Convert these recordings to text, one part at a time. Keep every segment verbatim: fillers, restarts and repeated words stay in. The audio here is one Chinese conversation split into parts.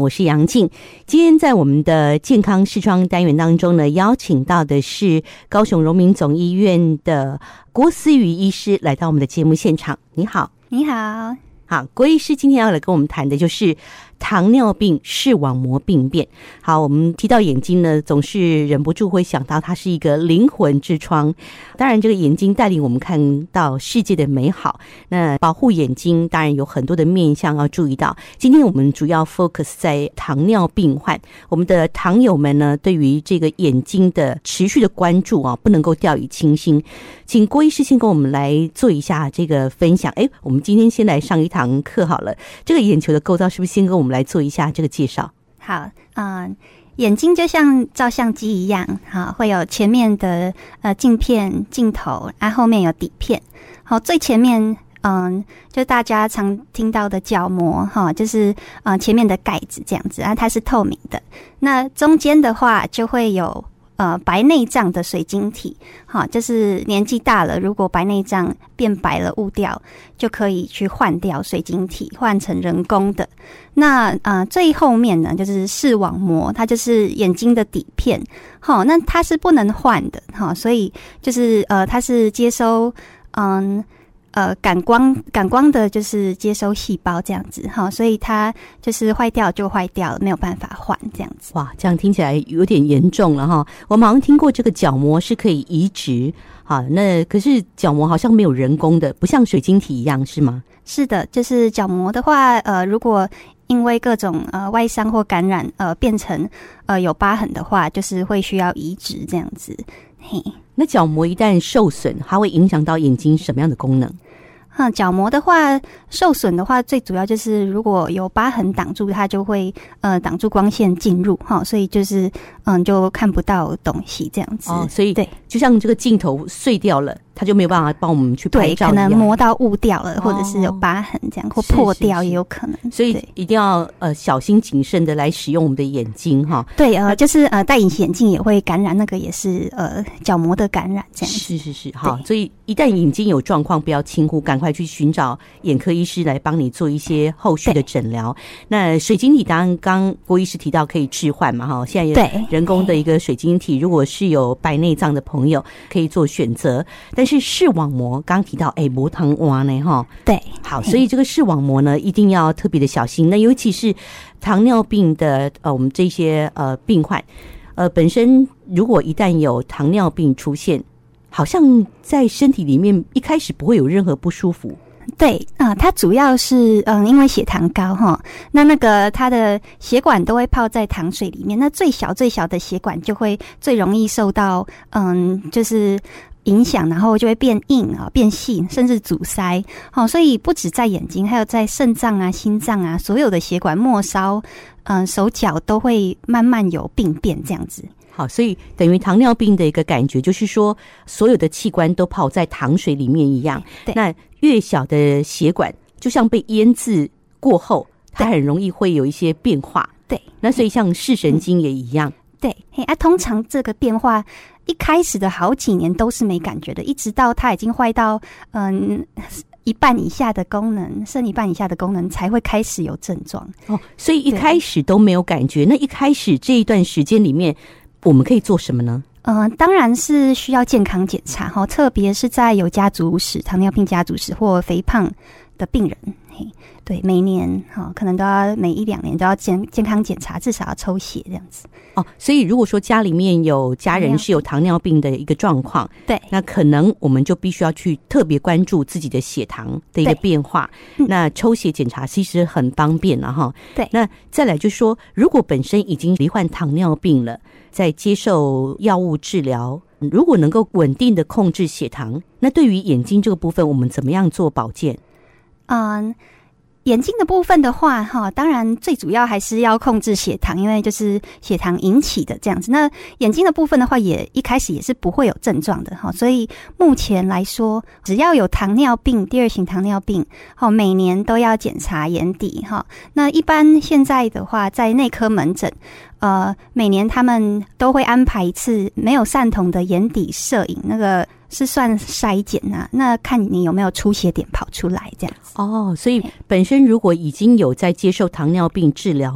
我是杨静。今天在我们的健康视窗单元当中呢，邀请到的是高雄荣民总医院的郭思瑜医师来到我们的节目现场。你好。 你好。 好，郭医师今天要来跟我们谈的就是糖尿病视网膜病变。好，我们提到眼睛呢，总是忍不住会想到它是一个灵魂之窗。当然这个眼睛带领我们看到世界的美好，那保护眼睛当然有很多的面向要注意到。今天我们主要 focus 在糖尿病患，我们的糖友们呢，对于这个眼睛的持续的关注啊，不能够掉以轻心。请郭医师先跟我们来做一下这个分享。诶，我们今天先来上一堂课好了。这个眼球的构造是不是先跟我们来做一下这个介绍？ 好，嗯、呃，眼睛就像照相机一样，哈，会有前面的呃镜片、镜头，然后后面有底片。好，最前面，嗯，就大家常听到的角膜，哈，就是呃前面的盖子这样子啊，它是透明的。那中间的话就会有呃白内障的水晶体，哈，就是年纪大了，如果白内障变白了雾掉，就可以去换掉水晶体，换成人工的。那呃最后面呢，就是视网膜，它就是眼睛的底片，哈，那它是不能换的，哈，所以就是呃它是接收嗯。呃，感光感光的就是接收细胞这样子哈，所以它就是坏掉就坏掉了，没有办法换这样子。 哇，这样听起来有点严重了哈。我们好像听过这个角膜是可以移植，好，那可是角膜好像没有人工的，不像水晶体一样，是吗？ 是的，就是角膜的话，呃，如果因为各种呃外伤或感染，呃，变成呃有疤痕的话，就是会需要移植这样子。嘿， 那角膜一旦受损，它会影响到眼睛什么样的功能？ 嗯，角膜的话，受损的话，最主要就是如果有疤痕挡住，它就会呃挡住光线进入哈，所以就是嗯就看不到东西这样子。 哦，所以对， 就像这个镜头碎掉了，它就没有办法帮我们去拍照一样， 对，可能磨到雾掉了，或者是有疤痕这样，或破掉也有可能。 所以一定要呃小心谨慎的来使用我们的眼睛哈。 对，呃，就是呃戴隐形眼镜也会感染，那个也是呃角膜的感染这样子。 是是是，好，所以一旦眼睛有状况，不要轻忽，赶快去寻找眼科医师来帮你做一些后续的诊疗。那水晶体当然刚郭医师提到可以置换嘛哈，现在有人工的一个水晶体，如果是有白内障的朋友可以做选择。但是视网膜刚提到哎无糖蛙呢哈， 对， 好，所以这个视网膜呢一定要特别的小心。那尤其是糖尿病的呃我们这些呃病患，呃本身如果一旦有糖尿病出现，好像在身体里面一开始不会有任何不舒服。 对啊、呃，它主要是嗯，因为血糖高哈，那那个它的血管都会泡在糖水里面，那最小最小的血管就会最容易受到嗯，就是影响，然后就会变硬啊、变细，甚至阻塞。好、哦，所以不止在眼睛，还有在肾脏啊、心脏啊，所有的血管末梢，嗯、呃，手脚都会慢慢有病变这样子。 好，所以等于糖尿病的一个感觉就是说，所有的器官都泡在糖水里面一样。 对， 那越小的血管，就像被腌制过后，它很容易会有一些变化。 对， 那所以像视神经也一样。 嗯、对，嘿啊，通常这个变化一开始的好几年都是没感觉的，一直到它已经坏到嗯。一半以下的功能，剩一半以下的功能才会开始有症状。 哦，所以一开始都没有感觉。那一开始这一段时间里面，我们可以做什么呢？ 呃，当然是需要健康检查哈，特别是在有家族史、糖尿病家族史或肥胖的病人，嘿，对，每年哈可能都要每一两年都要健健康检查，至少要抽血这样子。 哦，所以如果说家里面有家人是有糖尿病的一个状况， 对， 那可能我们就必须要去特别关注自己的血糖的一个变化。嗯、那抽血检查其实很方便了哈。 对， 那再来就是说，如果本身已经罹患糖尿病了，在接受药物治疗，如果能够稳定的控制血糖，那对于眼睛这个部分，我们怎么样做保健？ 嗯。眼睛的部分的话哈，当然最主要还是要控制血糖，因为就是血糖引起的这样子。那眼睛的部分的话，也一开始也是不会有症状的哈，所以目前来说，只要有糖尿病、第二型糖尿病，哈，每年都要检查眼底哈。那一般现在的话，在内科门诊，呃，每年他们都会安排一次没有散瞳的眼底摄影，那个是算筛检啊，那看你有没有出血点跑出来这样子。 哦，所以本身如果已经有在接受糖尿病治疗的，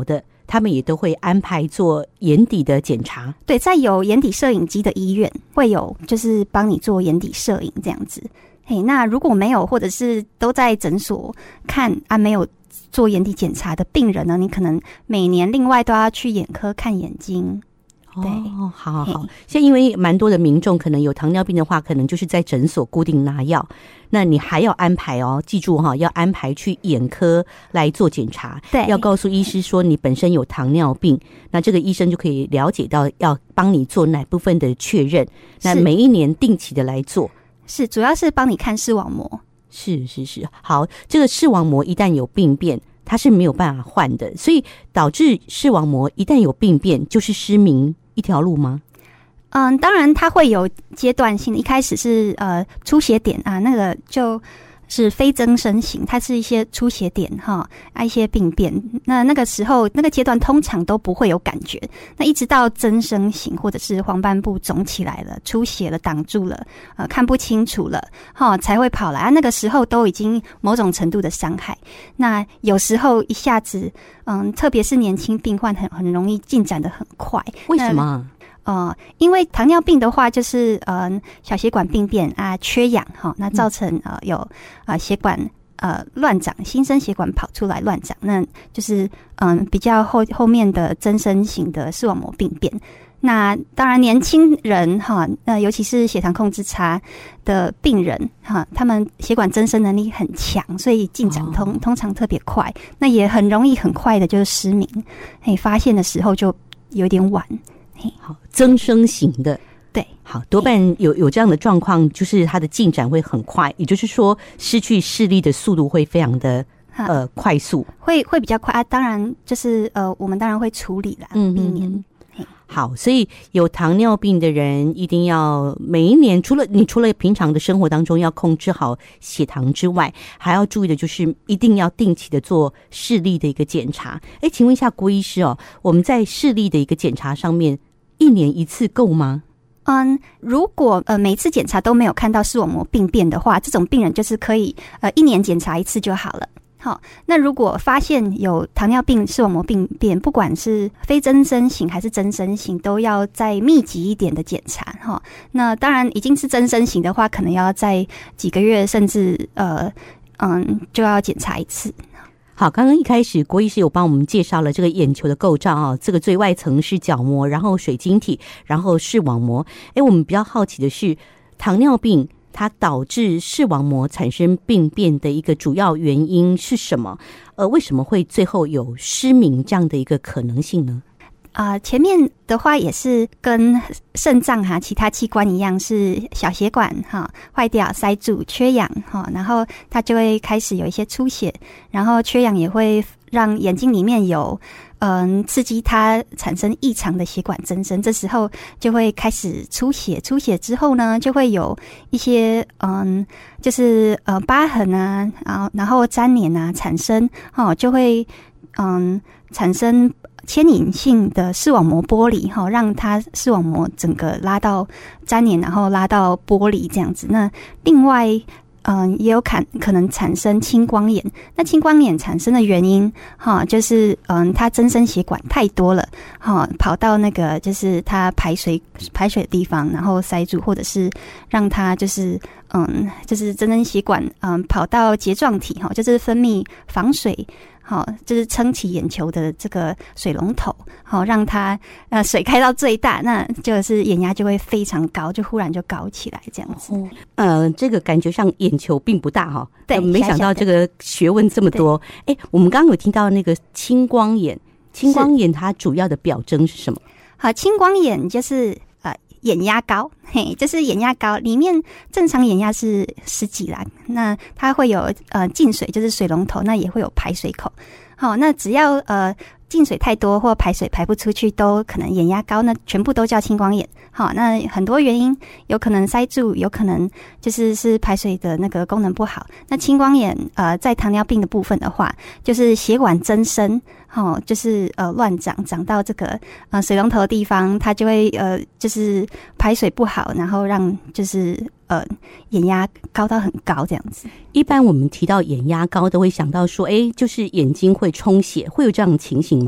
他们也都会安排做眼底的检查。 对，在有眼底摄影机的医院会有，就是帮你做眼底摄影这样子。嘿，那如果没有，或者是都在诊所看啊，没有做眼底检查的病人呢，你可能每年另外都要去眼科看眼睛。对， 哦，好好好。现在因为蛮多的民众可能有糖尿病的话，可能就是在诊所固定拿药，那你还要安排哦，记住哈、哦，要安排去眼科来做检查。 对， 要告诉医师说你本身有糖尿病，那这个医生就可以了解到要帮你做哪部分的确认。那每一年定期的来做， 是主要是帮你看视网膜。 是是是，好，这个视网膜一旦有病变，它是没有办法换的，所以导致视网膜一旦有病变，就是失明一条路吗？ 嗯，当然它会有阶段性的，一开始是呃出血点啊，那个就是非增生型，它是一些出血点哈啊一些病变，那那个时候那个阶段通常都不会有感觉，那一直到增生型或者是黄斑部肿起来了、出血了、挡住了、呃看不清楚了哈才会跑来啊，那个时候都已经某种程度的伤害。那有时候一下子嗯，特别是年轻病患很很容易进展得很快。 为什么？ 呃，因为糖尿病的话，就是呃小血管病变啊，缺氧哈，那造成呃有呃血管呃乱长，新生血管跑出来乱长，那就是嗯、呃、比较后后面的增生型的视网膜病变。那当然，年轻人哈，呃，尤其是血糖控制差的病人哈，他们血管增生能力很强，所以进展通、哦、通常特别快，那也很容易很快的就是失明，嘿，发现的时候就有点晚。 好，增生型的， 对， 好，多半有有这样的状况，就是它的进展会很快，也就是说，失去视力的速度会非常的呃快速， 会会比较快啊。当然，就是呃，我们当然会处理啦，嗯，避免。 好，所以有糖尿病的人一定要每一年，除了你除了平常的生活当中要控制好血糖之外，还要注意的就是一定要定期的做视力的一个检查。哎，请问一下郭医师哦，我们在视力的一个检查上面，一年一次够吗？ 嗯，如果呃每次检查都没有看到视网膜病变的话，这种病人就是可以呃一年检查一次就好了。好，那如果发现有糖尿病视网膜病变，不管是非增生型还是增生型，都要再密集一点的检查哈。那当然已经是增生型的话，可能要在几个月甚至呃嗯就要检查一次。 好，刚刚一开始郭医师有帮我们介绍了这个眼球的构造啊，这个最外层是角膜，然后水晶体，然后视网膜。哎，我们比较好奇的是，糖尿病它导致视网膜产生病变的一个主要原因是什么？呃，为什么会最后有失明这样的一个可能性呢？ 啊、呃，前面的话也是跟肾脏哈、其他器官一样，是小血管哈坏掉、塞住、缺氧哈，然后它就会开始有一些出血，然后缺氧也会让眼睛里面有嗯刺激它产生异常的血管增生，这时候就会开始出血，出血之后呢，就会有一些嗯就是呃疤痕啊，然后然后粘连啊产生哦，就会嗯产生牵引性的视网膜剥离哈，让它视网膜整个拉到粘连，然后拉到剥离这样子。那另外嗯，也有可可能产生青光眼。那青光眼产生的原因，哈，就是嗯，它增生血管太多了，哈，跑到那个就是它排水排水的地方，然后塞住，或者是让它就是嗯，就是增生血管嗯跑到睫状体，哈，就是分泌防水。好，就是撑起眼球的这个水龙头，好让它呃水开到最大，那就是眼压就会非常高，就忽然就高起来这样子。 哦、呃，这个感觉上眼球并不大哈， 对， 呃、没想到这个学问这么多。哎，我们刚刚有听到那个青光眼，青光眼它主要的表征是什么？ 好，青光眼就是呃眼压高，嘿，就是眼压高，里面正常眼压是十几啦，那它会有呃进水，就是水龙头，那也会有排水口。好，那只要呃进水太多或排水排不出去，都可能眼压高，那全部都叫青光眼。好，那很多原因，有可能塞住，有可能就是是排水的那个功能不好。那青光眼呃在糖尿病的部分的话，就是血管增生，哦，就是呃乱长，长到这个呃水龙头的地方，它就会呃就是排水不好，然后让就是呃眼压高到很高这样子。 一般我们提到眼压高，都会想到说，哎，就是眼睛会充血，会有这样的情形吗？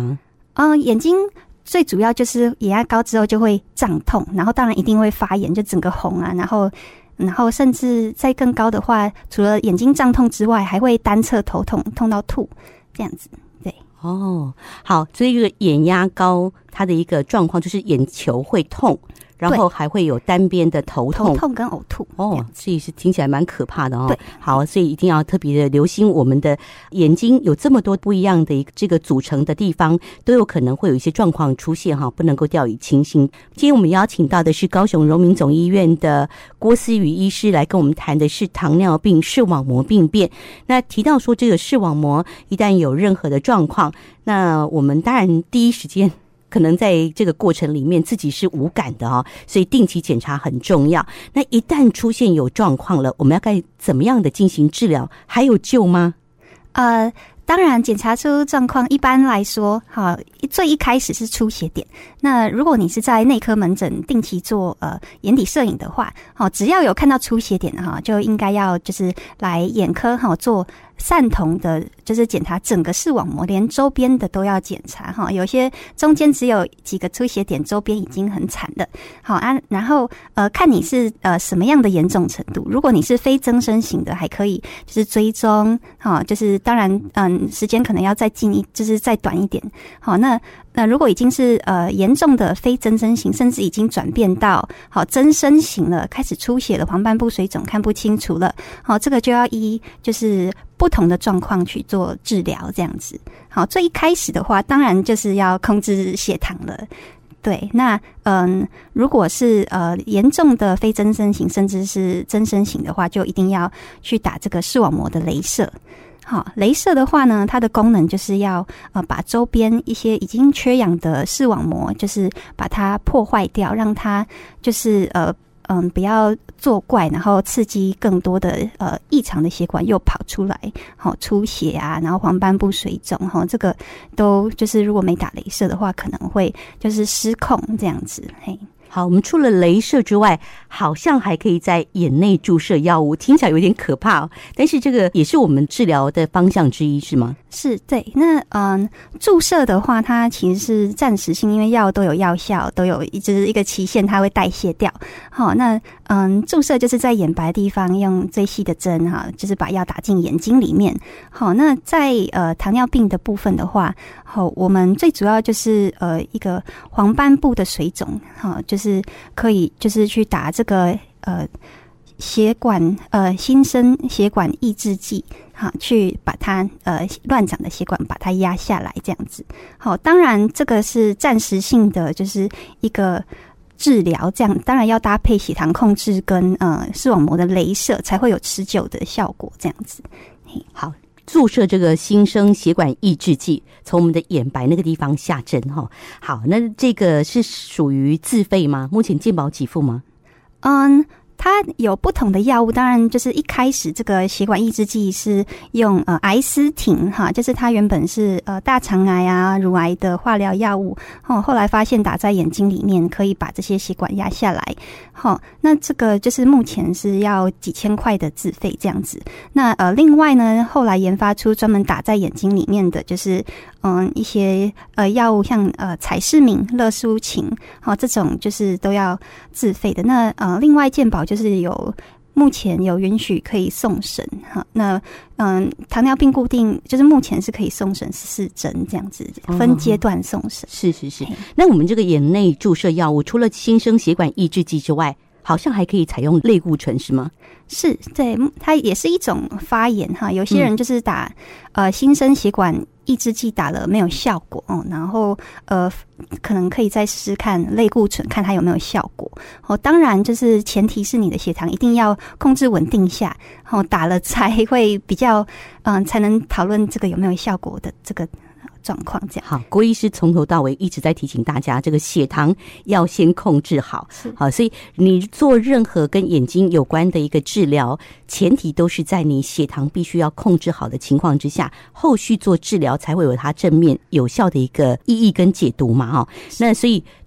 嗯、呃，眼睛最主要就是眼压高之后就会胀痛，然后当然一定会发炎，就整个红啊，然后然后甚至再更高的话，除了眼睛胀痛之外，还会单侧头痛，痛到吐这样子。对， 哦，好，所以这个眼压高，它的一个状况就是眼球会痛，然后还会有单边的头痛， 头痛跟呕吐。 哦，所以是听起来蛮可怕的哦。对，好，所以一定要特别的留心我们的眼睛有这么多不一样的一个这个组成的地方，都有可能会有一些状况出现哈，不能够掉以轻心。今天我们邀请到的是高雄荣民总医院的郭思雨医师来跟我们谈的是糖尿病视网膜病变。那提到说这个视网膜一旦有任何的状况，那我们当然第一时间可能在这个过程里面自己是无感的哦，所以定期检查很重要。那一旦出现有状况了，我们要该怎么样的进行治疗？还有救吗？ 呃，当然检查出状况，一般来说，好，最一开始是出血点。那如果你是在内科门诊定期做呃眼底摄影的话，好，只要有看到出血点哈，就应该要就是来眼科哈做散瞳的，就是检查整个视网膜，连周边的都要检查哈。有些中间只有几个出血点，周边已经很惨了。好啊，然后呃看你是呃什么样的严重程度。如果你是非增生型的，还可以就是追踪哈，就是当然嗯时间可能要再近一，就是再短一点。好，那那如果已经是呃严重的非增生型，甚至已经转变到好增生型了，开始出血了，黄斑部水肿看不清楚了，好，这个就要依就是不同的状况去做治疗，这样子。好，最一开始的话，当然就是要控制血糖了。对，那嗯，如果是呃严重的非增生型，甚至是增生型的话，就一定要去打这个视网膜的雷射。好，雷射的话呢，它的功能就是要呃把周边一些已经缺氧的视网膜，就是把它破坏掉，让它就是呃嗯不要作怪，然后刺激更多的呃异常的血管又跑出来，好出血啊，然后黄斑部水肿，哈，这个都就是如果没打雷射的话，可能会就是失控这样子，嘿。 好，我们除了雷射之外，好像还可以在眼内注射药物，听起来有点可怕哦。但是这个也是我们治疗的方向之一，是吗？ 是，对。那嗯，注射的话，它其实是暂时性，因为药都有药效，都有就是一个期限，它会代谢掉。好，那嗯，注射就是在眼白的地方用最细的针哈，就是把药打进眼睛里面。好，那在呃糖尿病的部分的话，好，我们最主要就是呃一个黄斑部的水肿，哈，就是。是可以就是去打这个呃血管呃新生血管抑制剂，好，去把它呃乱长的血管把它压下来这样子。好，当然这个是暂时性的，就是一个治疗，这样当然要搭配血糖控制跟呃视网膜的雷射才会有持久的效果这样子。 好，注射这个新生血管抑制剂，从我们的眼白那个地方下针哈。好，那这个是属于自费吗？目前健保给付吗？ 嗯。它有不同的药物，当然就是一开始这个血管抑制剂是用呃癌斯汀哈，就是它原本是呃大肠癌啊、乳癌的化疗药物，哦，后来发现打在眼睛里面可以把这些血管压下来，好，那这个就是目前是要几千块的自费这样子。那呃另外呢，后来研发出专门打在眼睛里面的，就是嗯一些呃药物，像呃彩视敏、乐舒琴，好，这种就是都要自费的。那呃另外健保就是有目前有允许可以送审哈，那嗯糖尿病固定就是目前是可以送审十四针这样子，分阶段送审。 哦，是是是。那我们这个眼内注射药物，除了新生血管抑制剂之外，好像还可以采用类固醇是吗？ 是，对，它也是一种发炎哈。有些人就是打、嗯、呃新生血管抑制剂打了没有效果哦，然后呃可能可以再试试看类固醇，看它有没有效果哦。当然就是前提是你的血糖一定要控制稳定下，哦打了才会比较嗯、呃、才能讨论这个有没有效果的这个状况。这样好，郭医师从头到尾一直在提醒大家，这个血糖要先控制好。好，所以你做任何跟眼睛有关的一个治疗，前提都是在你血糖必须要控制好的情况之下，后续做治疗才会有它正面有效的一个意义跟解读嘛。哦，那所以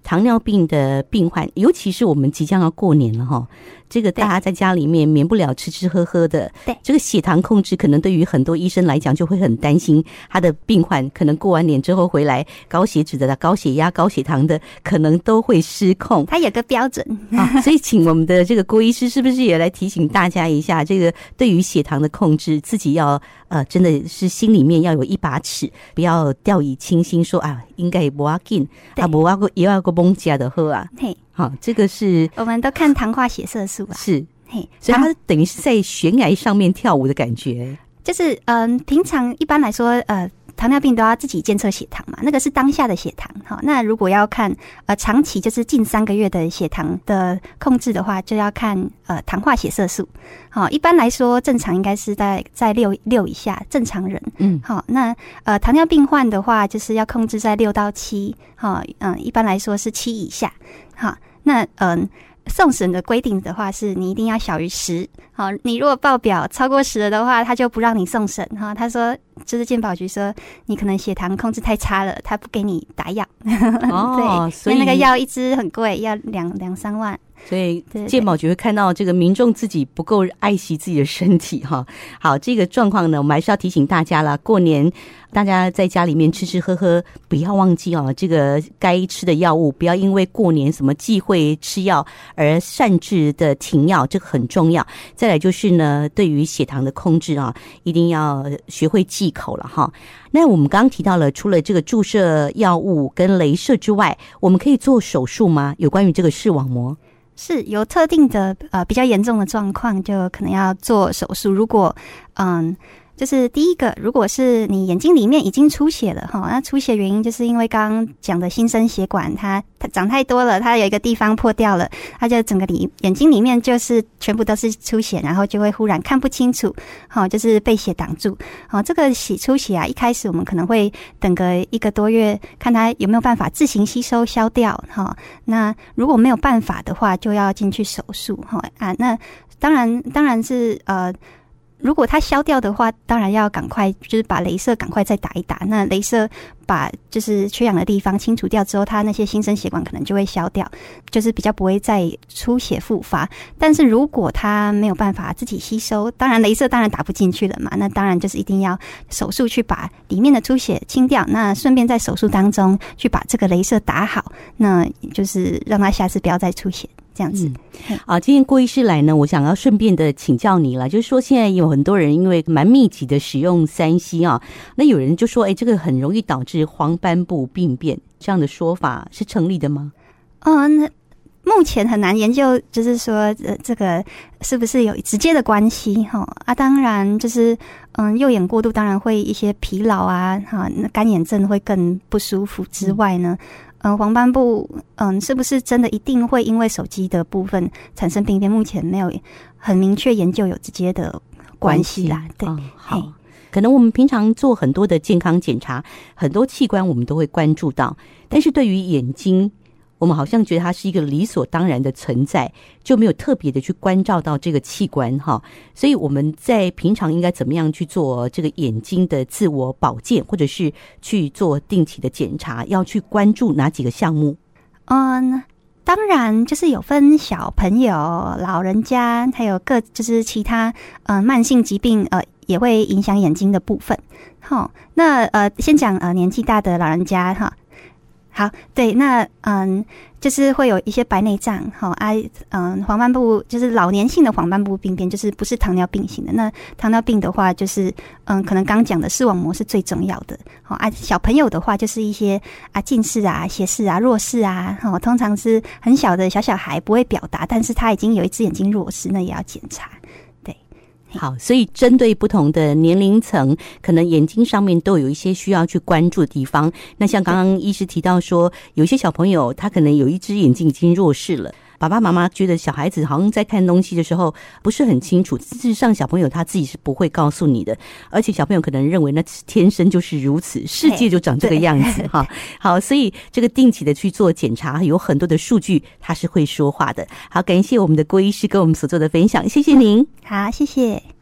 糖尿病的病患，尤其是我们即将要过年了哈，这个大家在家里面免不了吃吃喝喝的， 对， 这个血糖控制可能对于很多医生来讲就会很担心，他的病患可能过完年之后回来，高血脂的、高血压、高血糖的，可能都会失控。 它有个标准啊，所以请我们的这个郭医师是不是也来提醒大家一下，这个对于血糖的控制，自己要呃真的是心里面要有一把尺，不要掉以轻心说啊，应该不要紧，啊不要也要个崩加的喝啊。 嘿， 好，这个是我们都看糖化血色素啊， 是， 嘿， 所以它等于是在悬崖上面跳舞的感觉。 就是嗯、呃，平常一般来说，呃，糖尿病都要自己监测血糖嘛，那个是当下的血糖。好，那如果要看呃长期就是近三个月的血糖的控制的话，就要看呃糖化血色素。好，一般来说正常应该是在在六六以下，正常人。嗯，好，那呃糖尿病患的话，就是要控制在六到七。好，嗯，一般来说是七以下。好，那嗯。呃送审的规定的话，是你一定要小于十。好，你如果报表超过十了的话，他就不让你送审。哈，他说，就是健保局说你可能血糖控制太差了，他不给你打药。 哦， 对， 所以那个药一支很贵，要两两三万。 所以健保局会看到这个民众自己不够爱惜自己的身体哈。好，这个状况呢，我们还是要提醒大家啦，过年大家在家里面吃吃喝喝，不要忘记哦，这个该吃的药物不要因为过年什么忌讳吃药而擅自的停药，这个很重要。再来就是呢，对于血糖的控制啊，一定要学会忌口了哈。那我们刚刚提到了，除了这个注射药物跟雷射之外，我们可以做手术吗？有关于这个视网膜？ 是有特定的呃比较严重的状况，就可能要做手术。如果嗯。就是第一个，如果是你眼睛里面已经出血了哈，那出血原因就是因为刚刚讲的新生血管它它长太多了，它有一个地方破掉了，它就整个里眼睛里面就是全部都是出血，然后就会忽然看不清楚，好，就是被血挡住。好，这个血出血啊，一开始我们可能会等个一个多月，看它有没有办法自行吸收消掉哈。那如果没有办法的话，就要进去手术哈啊。那当然当然是呃。如果它消掉的话，当然要赶快，就是把雷射赶快再打一打。那雷射把就是缺氧的地方清除掉之后，它那些新生血管可能就会消掉，就是比较不会再出血复发。但是如果它没有办法自己吸收，当然雷射当然打不进去了嘛，那当然就是一定要手术去把里面的出血清掉。那顺便在手术当中去把这个雷射打好，那就是让它下次不要再出血。这样子， 嗯，啊，今天郭医师来呢，我想要顺便的请教你了，就是说现在有很多人因为蛮密集的使用三 C 啊，那有人就说，哎，这个很容易导致黄斑部病变，这样的说法是成立的吗？ 嗯，那目前很难研究，就是说，呃，这个是不是有直接的关系哈？啊，当然就是嗯，右眼过度当然会一些疲劳啊，哈，那干眼症会更不舒服之外呢。嗯嗯，黄斑部，嗯，是不是真的一定会因为手机的部分产生病变？目前没有很明确研究有直接的关系啦。对， 哦，好，可能我们平常做很多的健康检查，很多器官我们都会关注到，但是对于眼睛，我们好像觉得它是一个理所当然的存在，就没有特别的去关照到这个器官哈。所以我们在平常应该怎么样去做这个眼睛的自我保健，或者是去做定期的检查，要去关注哪几个项目？ 嗯，当然就是有分小朋友、老人家，还有各就是其他呃慢性疾病呃也会影响眼睛的部分。好，那呃先讲呃年纪大的老人家哈。好，对，那嗯，就是会有一些白内障，好啊，嗯，黄斑部就是老年性的黄斑部病变，就是不是糖尿病型的。那糖尿病的话，就是嗯，可能刚讲的视网膜是最重要的。好啊，小朋友的话，就是一些啊近视啊、斜视啊、弱视啊，好，通常是很小的小小孩不会表达，但是他已经有一只眼睛弱视，那也要检查。 好，所以针对不同的年龄层，可能眼睛上面都有一些需要去关注的地方。那像刚刚医师提到说，有些小朋友他可能有一只眼睛已经弱视了，爸爸妈妈觉得小孩子好像在看东西的时候不是很清楚，事实上小朋友他自己是不会告诉你的，而且小朋友可能认为那天生就是如此，世界就长这个样子哈。好，所以这个定期的去做检查，有很多的数据它是会说话的。好，感谢我们的郭医师跟我们所做的分享，谢谢您。 好，谢谢。